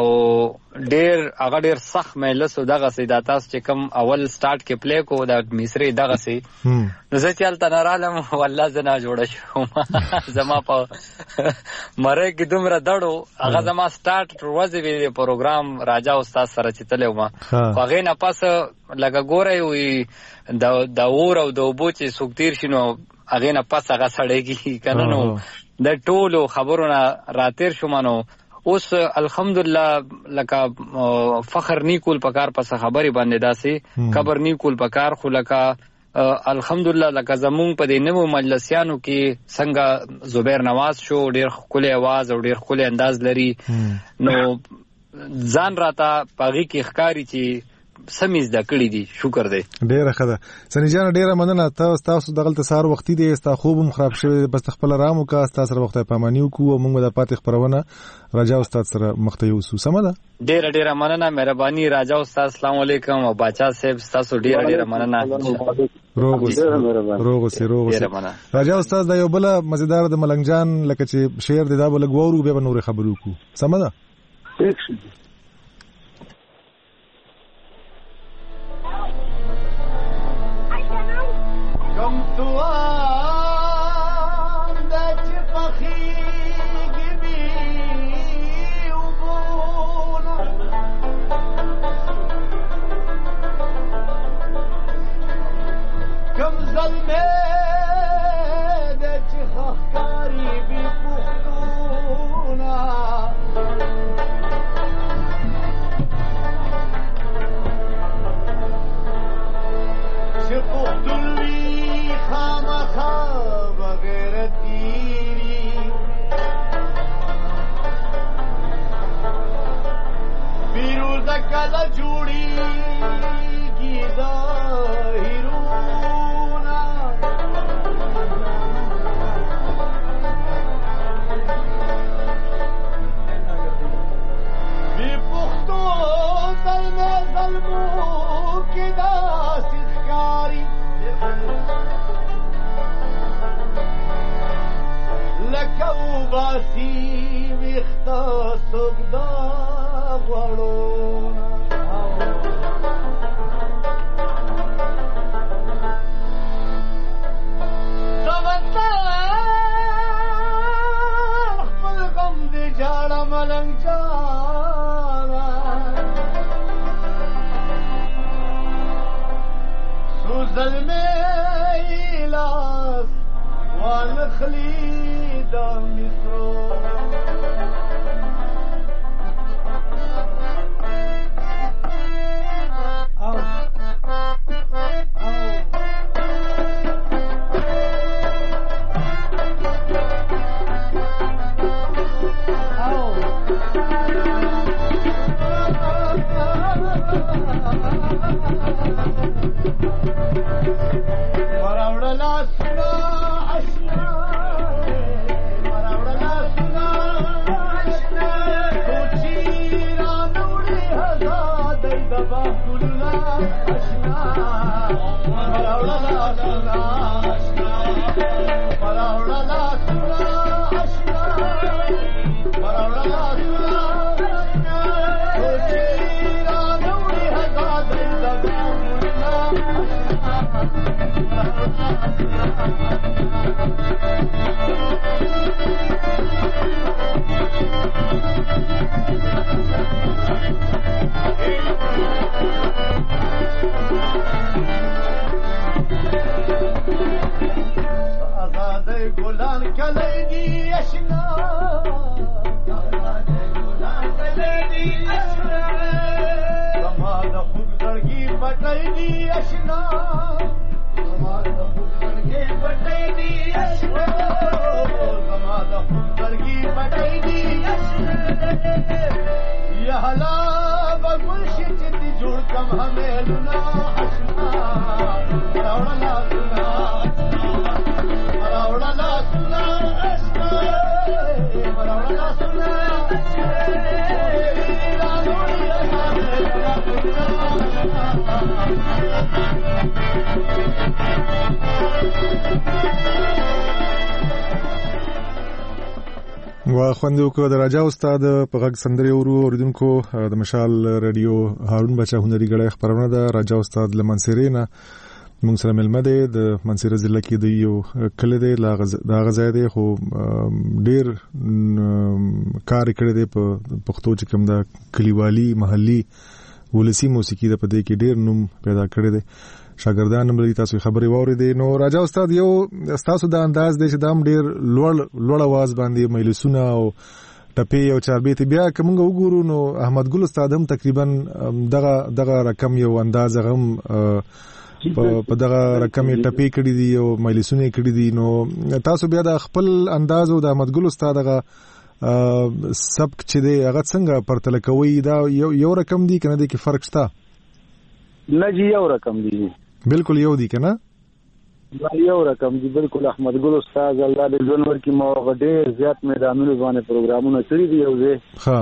هغه ډیر سخت مجلس دغه سي د تاسو چې کوم اول سٹارټ کې پلی کو د مصری دغه سي نو زه چلته نارالم والله زنا جوړ شوم زما په مره کې دومره دړو هغه زما سٹارټ روزي وی پروګرام راجا استاد سره چې تلو ما هغه نه پاس لګا ګورې وي د اور او د وبو چې سوکتیر شنو هغه نه پاس هغه سړېږي کنه نو د ټولو خبرونه راتیر شومانو اوس الحمدلله لکه فخر نیکول پکار پس خبري باندې داسي خبر نیکول پکار خو لکه الحمدلله لکه زمون په دې نو مجلسیانو کې څنګه زبیر نواز شو ډیر خولي आवाज او ډیر خولي انداز لري نو ځان راته پاغي کې ښکاری چې سمیز د کړی دي شکر دی
ډیره ښه ده سنی جان ډیره مننه تاسو دغلت سار وختي دی ستا خوبم خراب شوی بس خپل رامو کا تاسو سره وخت پامانیو کو موږ د پاتې خبرونه راجا استاد سره مخته یو سم ده
ډیره مننه مهرباني راجا استاد السلام علیکم او باچا صاحب تاسو ډیره مننه
روغ سي راجا استاد دا یو بل مزیدار د ملنګ جان لکه چې شعر دی دا بل غوورو به نور خبرو کو سم ده
کم توان د چ پخی کله جوړیږي ظاهرونه بی پختو ظلمو کې داسې ښکاري لکه وباسي ویښته څوک دا غوړونه د وطن خپل غم دې جاړه ملنګ جانه څو ظلمې لاس وانخلي د مصرو
خوند وکړو د راجا استاد په غږ سندرې اوریدونکو د مشال رادیو هارون بچا هنري غړي خبرونه ده راجا استاد لمنصيرې نه موږ سره ملمه ده د منصيره ضلع کې دی یو کله دی دا غزا دی خو ډیر کار کړی دی په پښتو چې کوم دا کلیوالي محلي ولسی موسیقي د پدې کې ډیر نوم پیدا کړی دی شاګردان هم تاسو خبرې واورېدې نو راجا استاد یو تاسو د انداز دی چې دام ډیر لوړ आवाज باندې مېلسونه او ټپې او چاربېت بیا کومه وګورو نو احمد ګل استاد هم تقریبا دغه رقم یو انداز غم په دغه رقم ټپې کړې دي او مېلسونه کړې دي نو تاسو بیا د خپل انداز او د احمد ګل استاد دغه سبک چې دی هغه څنګه پرتل کوي دا یو رقم دی کنه د کې فرق شته
نه جی یو رقم دی
بالکل یو دی کنه
یو رقم دی بالکل احمد ګل استاد الله دې جنور کې مو ډېر زیات میدانونو باندې پروګرامونه کړی دی یو ځای
ها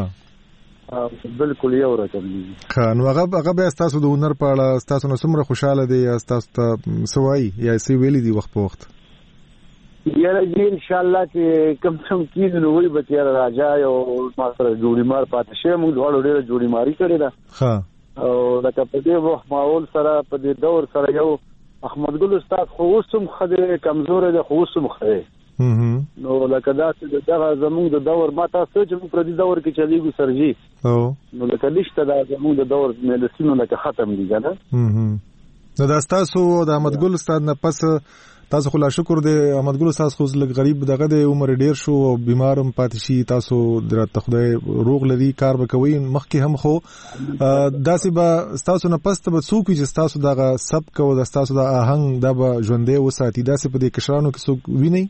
بالکل یو رقم دی
ها نو هغه به تاسو د هنر په اړه تاسو نو څومره خوشاله دي یا تاسو ته سوای یا سی ویلي دی وخت په وخت
یاره جی انشاءالله چې کم څوم کېږي نو وایي به چې راجا یو ما سره جوړی مار پاتې شوی موږ دواړو ډېره جوړی ماري کړې ده
ها
او لکه په دې وخت ماحول سره په دې دور سره یو احمد ګل استاد خو اوسم خدای کمزور دی خو اوسم خدای نو لکه دا چې دغه زموږ د دور ما تاسو چې په دې دور کې چلیږو سرجی نو لکه لښته دا زموږ د دور مېلسینو لکه ختم دي کنه
نو دا تاسو د احمد ګل استاد نه پس تاسو خو لا شکر دی احمد ګل استاد خو لږ غریب دغه د عمر ډیر شو او بیمارم پاتې شي تاسو درته خدای روغ لري کار وکوي مخکې هم خو داسې به تاسو نه پسته به څوک چې تاسو دغه سبک او تاسو د آهنګ د ژوندې وساتي داسې په دې کشرانو کې څوک ویني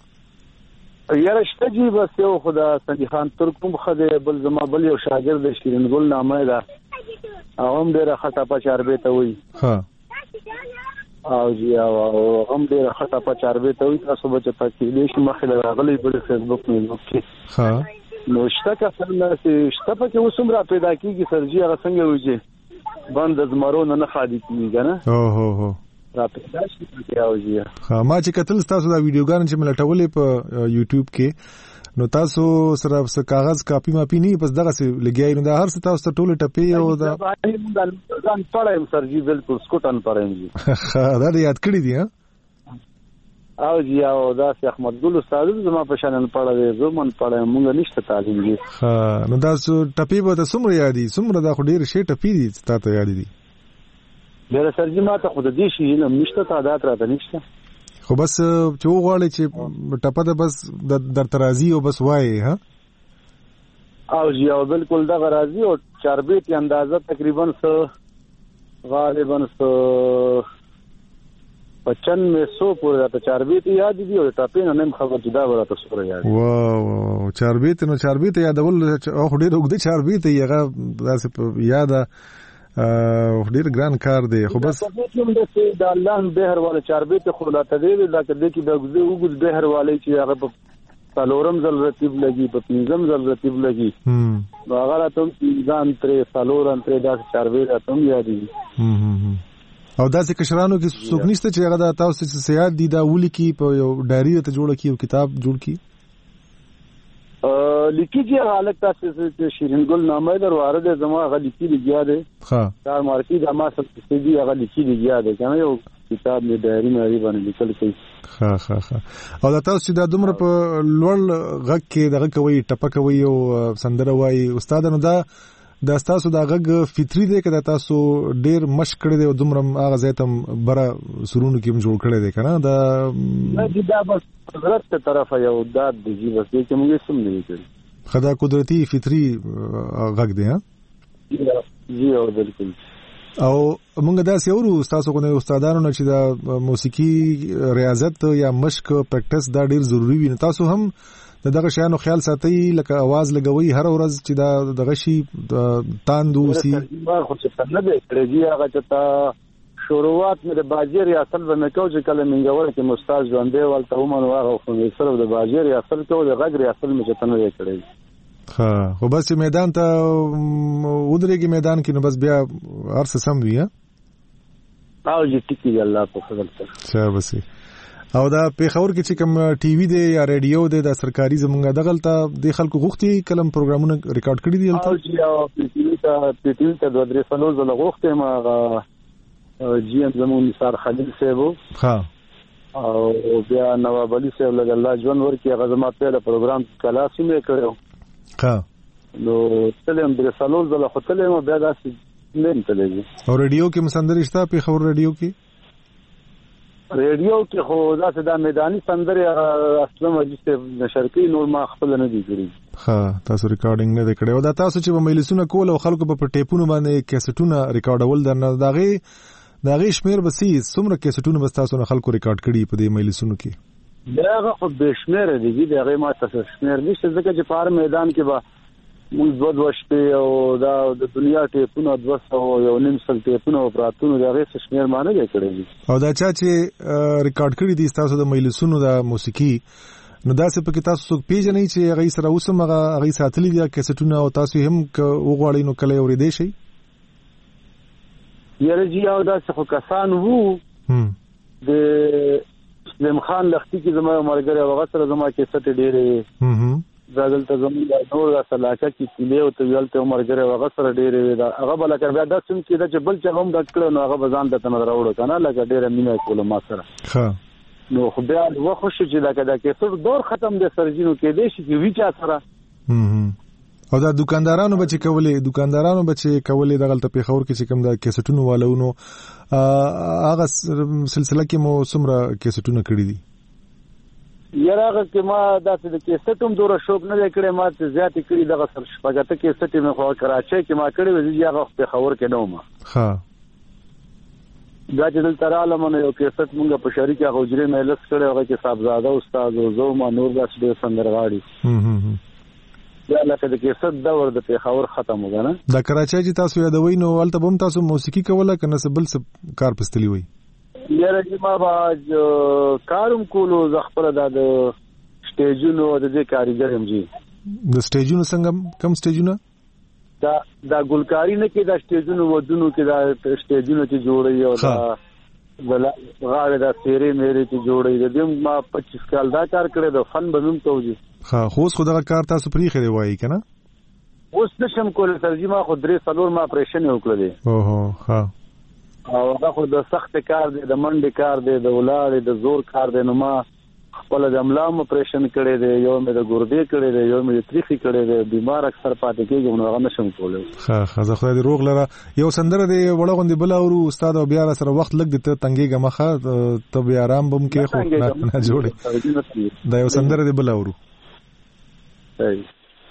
یاره شته جی بس یو خدا سنجي خان ترکم خدای بل زما بل یو شاګرد شیرین ګل نامه ده هم ډېر خطا په چاربې ته وي
ها
او جی او هم ډېر خطا په چاربې ته وي تاسو به چې پکې دې شي مخې راغلي په فیسبوک کې
ها
نو شته کسان چې شته پکې اوسم را پیدا کیږي سرجی هغه څنګه وي بند زمرو نه خالي کیږي نه
او هو
را پیدا شي پکې او جی
ها ما چې کتل تاسو دا ویډیوګان چې ملټولې په یوټیوب کې نو تاسو سره څه کاغذ کاپی ماپی نه بس دغه څه لګیای نو دا هر څه تاسو ته ټوله ټپې او دا
ځان پړایم سرجی بالکل سکوټن پړایم جی
دا یاد کړی دی
او جی او دا سي احمد ګل استاد زما په شانن پړاوي زه من پړایم مونږ نشته تعلیم دي
نو دا ټپې به تاسو مر یادي څومره دا خو ډیر شي ټپې دي تاسو یاد دي
ډیر سرجی ما ته خود دې شي نه نشته تعداد راته نشته
خو بس چې وغواړي چې ټپه ده بس در ترازی او بس وایي ها
او جی او بالکل دا غرازی او چاربې تی اندازه تقریبا غالبا 9500 پورې د چاربې تی یاد دي او ټپې نه نیم خبر جدا ورته سره یاد
واو چاربې ته یادول او ډېر وګړي چاربې ته هغه داسې یاده ډیر ګران کار دی خو بس
د الله بهر والا چاربې ته خلاته دی دا کله کې د وګز بهر والا چې هغه په سالورم زل رتیب لګي په پنځم زل رتیب لګي هغه راته ځان ترې سالورم ترې دا چاربې راته یادي
او داسې کشرانو کې څوک نشته چې هغه د تاسو څخه سیاد دي دا ولي کې په یو ډایری ته جوړ کی او کتاب جوړ کی
لیکي چې حالت تاسو چې شیرین ګل نامه در وارد زما غلیکی لګیا دی
ها
کار مارکی د ما سب څه دی غلیکی لګیا دی کنه یو کتاب می ډایری مې باندې لیکل کوي
ها او دا تاسو چې د دومره په لوړ غږ کې دغه کوي ټپه کوي او سندره وایي استاد نو دا تاسو د غږ فطری دی که تاسو ډیر مشق کړی دی او دومره هغه ځای ته بره سرونو کې جوړ کړی دی کنه
دا بس قدرت ته طرفه یو داد دی بس چې موږ سم نه کړی
خدا قدرتی فطری غږ دی ها
جی او بالکل
او موږ دا سیورو تاسو کو نه استادانو نه چې دا موسیقي ریاضت یا مشق پریکټس دا ډیر ضروری وي تاسو هم دغه شیانو خیال ساتي لکه आवाज لګوي هر ورځ چې دا دغه شی تاندوسی
ما خو څه نه دی کړی هغه چې تا شروعات مې د باجر یا اصل به مې کو چې کله منګول کې مستاج ژوندې ولته ومن واغه خو مې سره د باجر یا اصل کو د غږ یا اصل مې چې تنه یې کړی
ها خو بس میدان ته ودرېږي میدان کې نو بس بیا هر څه سم وي
او جی ټیکی الله په فضل سره
بس او دا پیښور کې چې کوم ټي وي دی یا رادیو دی دا سرکاري زمونږ دغلته د خلکو غوښتي کلم پروګرامونه ریکارډ کړی دي
او جی او پی ټي وي ته د درې سالو زله غوښته ما جی ام زمون نثار خلیل صاحب
ها
او بیا نواب علي صاحب لږ الله ژوند ورکړي هغه زما په پروګرام کلاس یې کړو
ها
نو تلم درې سالو زله خو تلم بیا داسې نه تللی
او رادیو کې مسندر شته پیښور رادیو کې
ریډیو کې خو داسې د میداني سندرې اصله مجلس نشر کوي نور ما خپل نه دي کړی
ها تاسو ریکارډینګ نه کړی او دا تاسو چې په مجلسونه کول او خلکو په ټیپونو باندې کیسټونه ریکارډول درنه داغه شمیر بسي څومره کیسټونه بس تاسو نه خلکو ریکارډ کړي په دې مجلسونو کې
دا خو به شمیر دي دغه ما تاسو شمیر نشته ځکه چې په هر میدان کې به موږ دوه شپې او دا د دنیا ټیپونه 200 یو نیم سل ټیپونه او پراتونو د هغه شمیر معنی کړی
او دا چې ریکارډ کړی دي تاسو د مجلسونو د موسیقي نو دا څه پکې تاسو څوک پیژنئ چې هغه سره اوسم هغه ساتلی دي کیسټونه او تاسو هم وغواړئ نو کله اورېدې شي
یاره جی او دا څه کسان وو د سلیم خان لختی کې زما مرګره هغه سره زما کیسټ ډېرې زادل ته زموږ د نور د سلاکه کې کلی او ته ویل ته مرګره هغه سره ډېرې دا هغه بل کړ بیا د سم کې د بل چې هم د کړو نو هغه بزان د تنه راوړو کنه لکه ډېره مینه کوله ما سره
ها
نو خو بیا و خوش چې دا کې دور ختم د سرجینو کې دی چې وی چا سره
او دا دکاندارانو بچ کولې دغلت پیښور کې چې کوم د کیسټونو والونو هغه سلسله کې مو څومره کیسټونه کړی دي
یراغه کې ما داسې د کیسټوم دوره شوق نه کړې ما ته زیات کړی دغه سر شپږته کیسټ مې خو کراچۍ کې ما کړی وځي هغه په خبر کې نو ما
ها
دا چې دل تراله مونږ یو کیسټ مونږ په شریکه غوجره مې لس کړی هغه کې صاحبزاده استاد او زو ما نور داس ډېر سندرغاړي یا لکه د کیسټ دور د پیښور ختم وګنه
د کراچۍ چې تاسو یادوي نو ولته بم تاسو موسیقي کوله کنه سبل کار پستلی وي
یاره چې ما باج کارم کولو ز خپل د سټیجونو د دې کاریګر هم جی
د سټیجونو څنګه کم سټیجونو
دا ګلکاری نه کې د سټیجونو ودونو کې د سټیجونو چې جوړي او دا غاړه د تیرې مېرې چې جوړي د دې ما 25 کال دا کار کړی د فن بزم توجي
ها خو خدای کار تاسو پری خره وایي کنه
اوس نشم کولای ترجمه خو درې سالور ما اپریشن وکړل
اوه ها
او دا خو د سخت کار دی د منډي کار دی د ولادت د زور کار دی نو ما خپل د املام اپریشن کړی دی یو مې د ګردې کړی دی یو مې د تریخي کړی دی بیمار اکثر پاتې کېږم نو هغه نشم کولای
ها زه خو دې روغ لره یو سندره دی وړغوندې بل او استاد او بیا سره وخت لګ د ته تنګي مخه ته بیا آرام بم کې خو نه جوړي دا یو سندره دی بل اورو
صحیح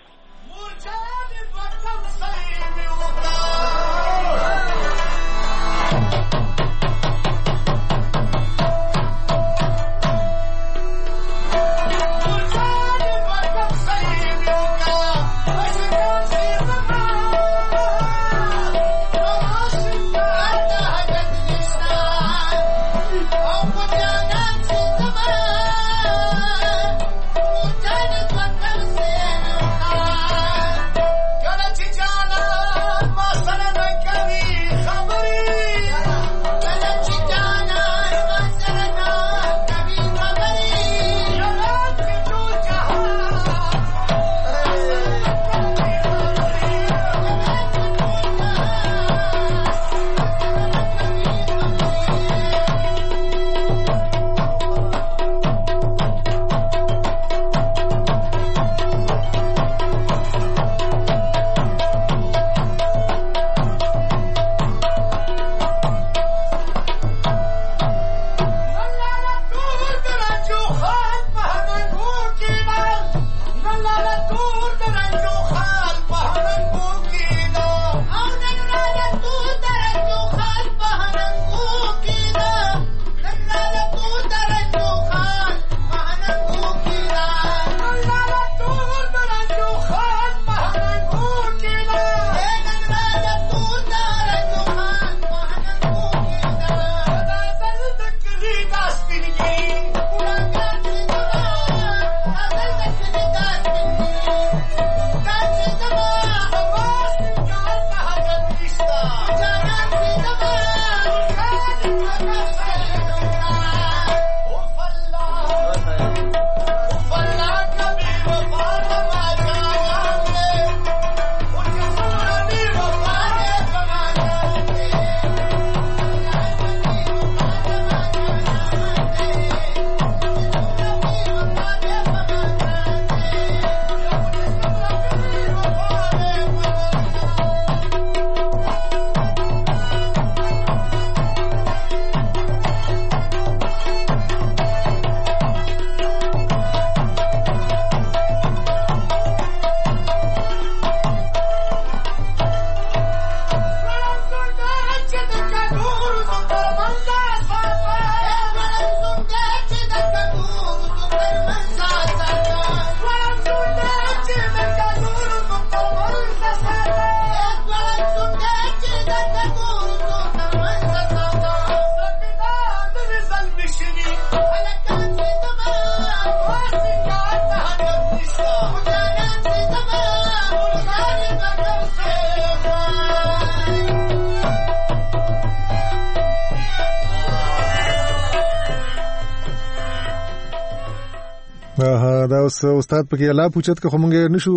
دا اوس استاد پکې الله پوښتنه کوي مونږ نشو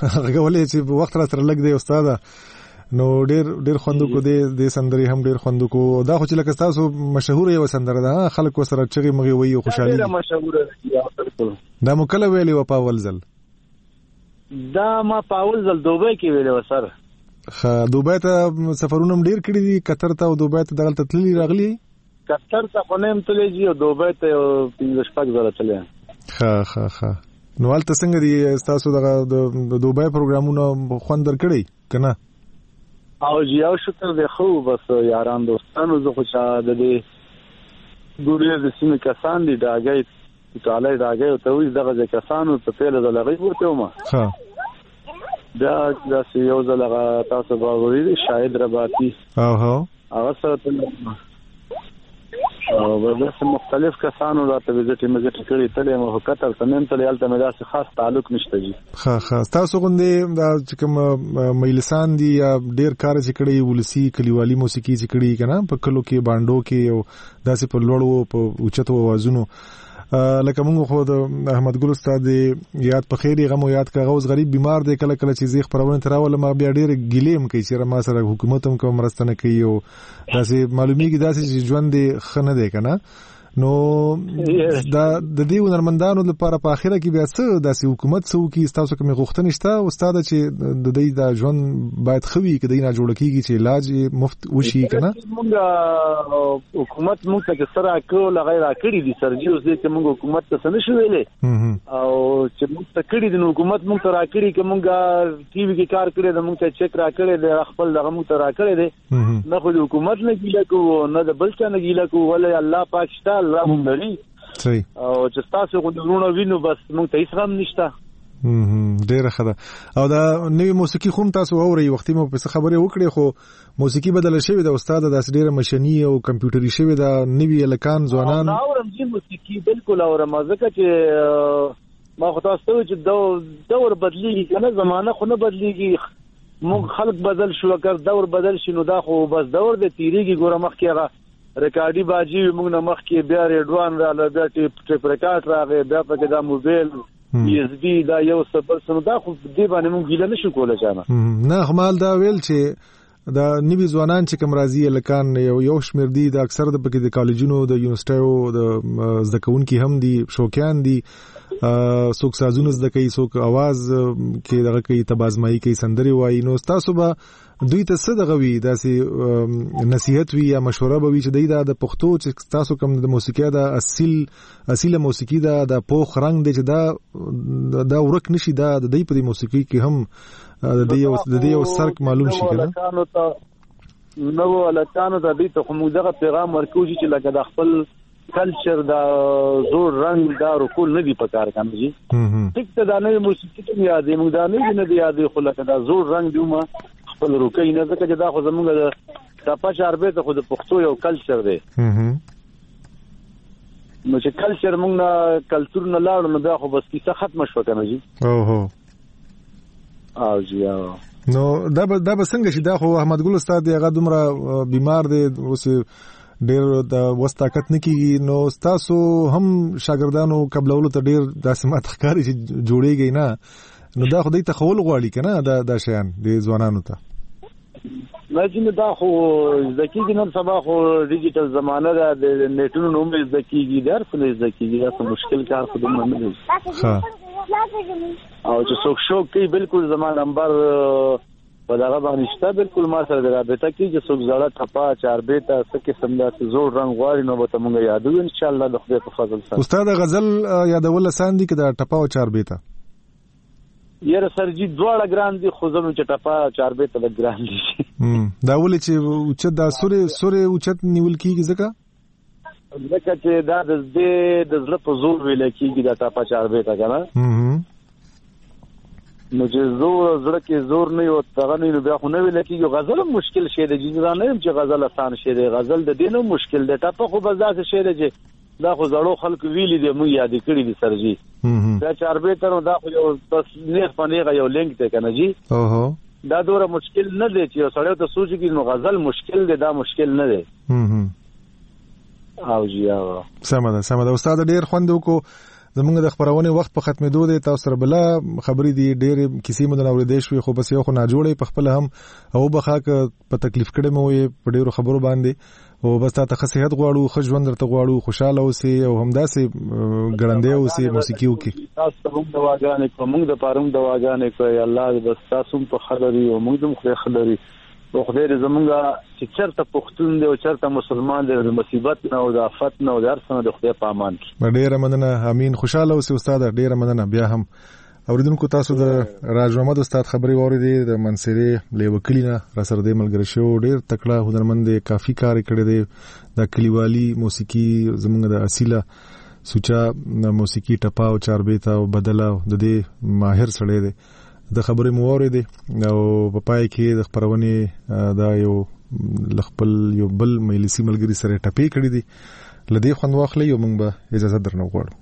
غوړلې چې وخت را سره لګ دی استاد نو ډېر خوندو کو دې سندري هم ډېر خوندو کو دا خو چې لکه تاسو مشهور یو سندره ده خلک سره چغي مغي وي او خوشحالي
ډېر مشهور
دا مکله ویلي و پاول زل
دا ما پاول زل دوبه کې ویلي و سر
خا دوبه ته سفرونه ډېر کړی دي قطر ته او دوبه ته دغه تللی راغلي
قطر ته خونم تللی جی او دوبه ته 15 ځله تللی
ها نو ولته څنګه دي تاسو د دوبه پروګرامونه خوند درکړي کنه
او جیاو شکر دی خو بس یاران دوستانو زه خوشاله دي ګورې د سیمې کسان دي داګي تعالی داګي ته وي دغه کسانو ته پیله د لغې ورته ما
ها
دا یو ځل تاسو باوري شاهد رباطي هغه سره او بس مختلف کسانو راته وزټ کړی تلې مو کتل تنن تلې الته مې داسې خاص تعلق نشته جی.
ها تاسو غوندې دا کوم مېلسان دي یا ډېر کار چې کړی ولسی کلیوالي موسیقي چې کړی کنه په کلو کې باندو کې او داسې په لوړو په اوچتو आवाजونو لکه موږ خو د احمد ګل استاد یاد په خیری غمو یاد کا غوز غریب بیمار دی کله کله چې زیخ پرونه تراول ما بیا ډېر ګلیم کوي چې ما سره حکومت هم کوم مرستنه کوي او داسې معلومیږي داسې ژوند خنه دی کنه نو دا د دې ونرمندانو لپاره په اخره کې بیا څه داسې حکومت څو کې تاسو کوم غوښتنه شته استاد چې د دې د ژوند باید خوي کې دینه جوړ کیږي چې علاج مفت وشي کنه
موږ حکومت موږ ته سره کول غیر کړی دي سرجی اوس دې چې موږ حکومت ته څه نشو ویلې او چې موږ ته کړی دي حکومت موږ ته را کړی چې موږ ټي وي کې کار کړی د موږ ته چیک را کړی د خپل دغه موږ ته را کړی دي نه خو حکومت نه ګیله کو نه د بل څه نه ګیله کو ولې الله پاک شته رحم لري
صحیح
او چې تاسو غوډونه وینو بس موږ ته هیڅ هم نشته
ډیره ښه ده او دا نوې موسیقي خو تاسو اوري وختي مو په خبرې وکړې خو موسیقي بدل شوی د استاد د ډیره ماشيني او کمپیوټري شوی د نوې لکان ځوانان
اورم چې موسیقي بالکل اورم ځکه چې ما خو تاسو ته چې دور بدلیږي کنه زمانہ خو نه بدلیږي موږ خلق بدل شو اگر دور بدل شي نو دا خو بس دور د تیریږي ګوره مخ کې هغه ریکارډي باجی موږ نه مخ کې بیا ریډوان رااله بیا ټیپ ریکارډ راغی بیا پکې دا موبایل اس بي دا یو سبب سم دا خو دې باندې موږ ګیله نشو کولای چانه
نه خمال دا ویل چې دا نوی ځوانان چې کوم راځي لکان یو شمیر دي د اکثر د پکې د کالجونو د یونیورسيټیو د زده کوونکي هم دي شوقیان دي څوک سازونه زده کوي څوک आवाज کې دغه کوي تبازمایي کوي سندري وایي نو تاسو به دوی ته څه دغه وی داسې نصيحت وی یا مشوره به وی چې د پښتو چې تاسو کوم د موسیقي د اصیله موسیقي د پوخ رنگ دی چې دا ورک نشي دا د دې په موسیقي کې هم د دې یو سرک معلوم شي کنه
نو الکانو ته دې ته کوم دغه پیغام ورکوږي چې لکه د خپل کلچر دا زور رنگ دا رکول نه دی پکار کنه جی ټیک ته دا نه موسیقي ته یادې موږ دا نه یادې خو لکه دا زور رنگ دیوما خپل روکې نه ځکه چې دا خو زموږ د تاپا چاربه ته خو د پښتو یو کلچر دی نو چې کلچر موږ نه کلچر نه لاړو نو دا خو بس کیسه ختم شو کنه جی او جی
نو دا به څنګه شي دا خو احمد ګل استاد هغه دومره بیمار دی اوس ډېر د وستاقت نکېږي نو تاسو هم شاګردانو قبلولو ته ډېر داسې مات ښکاري چې جوړېږي نه نو دا خو دې تخول غواړي کنه دا شیان د ځوانانو ته
لکه دا خو ځکه نن سبا خو ډیجیټل زمانہ ده د نیټونو نوم ځکه در څه ځکه دا مشکل کار خو دومره نه دی او چې څوک شو کوي بالکل زمانہ نمبر په دغه باندې شته بالکل ما سره رابطه کوي چې څوک زړه ټپا چاربه ته څه قسم د زور رنگ غواړي نو به موږ یادو ان شاء الله د خدای په فضل سره
استاد غزل یادول سان دي کدا ټپا او چاربه ته
یاره سرجی دواړه ګران دي خو زمو چې ټپا چاربه ته ګران دي
دا ولې چې اوچت دا سورې اوچت نیول کیږي ځکه
چې دا د زړه په زور ویل کیږي دا ټپا چاربه ته کنه نو چې زړه کې زور نه یو تغه نه بیا خو نه ویل کېږي غزل مشکل شی دی چې نه چې غزل آسان شی دی غزل د دینو مشکل دی ټاپه خو بس دا شی دی چې دا خو زړو خلک ویلي دي مو یاد کړی دي سرجی دا چاربه تر دا خو یو بس نه پنیغه یو لینک ته کنه جی دا دوره مشکل نه دی چې سړیو ته سوچي نو غزل مشکل دی دا مشکل نه دی او جی
سمه ده استاد ډیر خوند وکړو زمونږ د خبرونه وخت په ختمېدو دی تاسو سره بل خبرې دي ډېر کیسې مو نه اورېدې شوې خو بس یو خو نه جوړې په خپل هم او بخا په تکلیف کړې مو په ډېرو خبرو باندې او بس تاسو صحت غواړو خو ژوند درته غواړو خوشاله اوسئ او همداسې ګړندې اوسئ موسیقي وکړئ
تاسو هم دواګانې کوم موږ د پاروم دواګانې کوي الله بس تاسو په خبري او موږ هم خبري په خدای دې زمونږه چې چرته پښتون دی او چرته مسلمان دی د مصیبت نه او د آفت نه او د هر څه نه د خدای په امان کې
ډېر مننه امين خوشاله اوسئ استاد ډېر مننه بیا هم اوریدونکو تاسو د راج محمد استاد خبري واورېدې د منصري لیوکلینا را سره د ملګری شو ډېر تکړه هنرمند کافي کار کړی دی د کلیوالي موسیقي زمونږ د اصیله سوچا موسیقي ټپا او چاربیتا او بدلا د دې ماهر سره دی د خبرې مو واورېدې او په پای کې د خپرونې دا یو خپل یو بل مجلسي ملګري سره ټپې کړې دي لدې خوند واخلې او موږ به اجازه درنه وغواړو.